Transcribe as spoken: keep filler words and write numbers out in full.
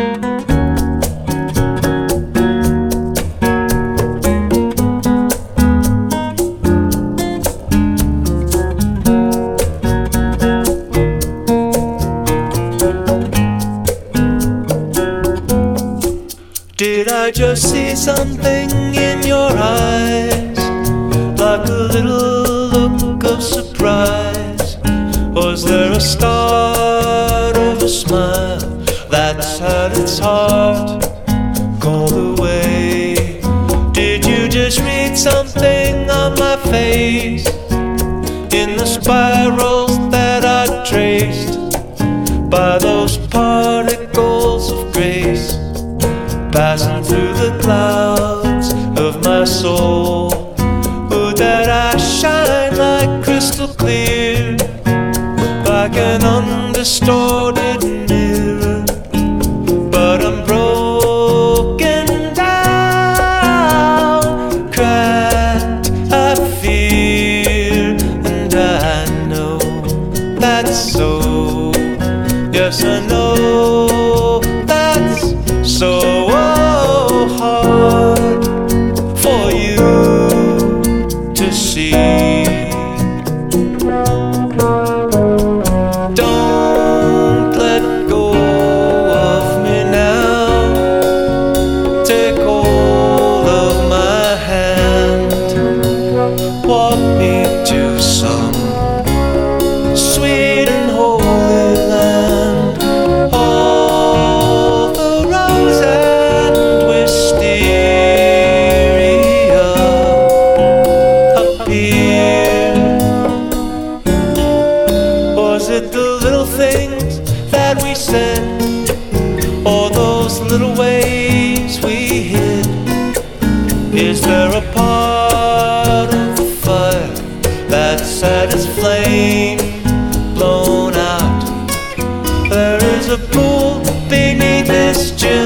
Did I just see something in your eyes, like a little look of surprise? Was there a start of a smile that's had its heart called away? Did you just read something on my face, in the spirals that I traced by those particles of grace, passing through the clouds of my soul? Oh, that I shine like crystal clear, like an undistorted mirror. But I'm broken down, cracked, I fear, and I know that's so. Yes, I know that's so. Hard for you to see. Don't let go of me now. Take hold of my hand. Walk me to some sweet and holy land. All the roses was it the little things that we said, or those little ways we hid? Is there a part of the fire that's had its flame blown out? There is a pool beneath this gym